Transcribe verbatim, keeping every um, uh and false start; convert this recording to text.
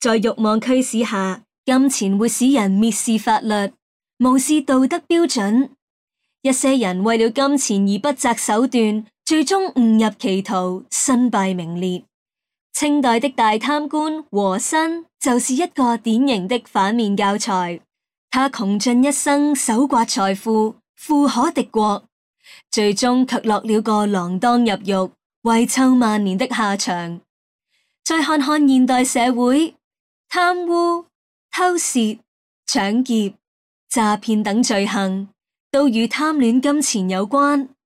在慾望驅使下，金錢會使人蔑視法律，無視道德標準。一些人為了金錢而不擇手段，最終誤入歧途，身敗名裂。清代的大貪官和珅就是一個典型的反面教材。他窮盡一生搜刮財富，富可敵國，最終卻落了個鋃鐺入獄、遺臭萬年的下場。再看看現代社會，貪污、偷竊、搶劫、詐騙等罪行，都與貪戀金錢有關。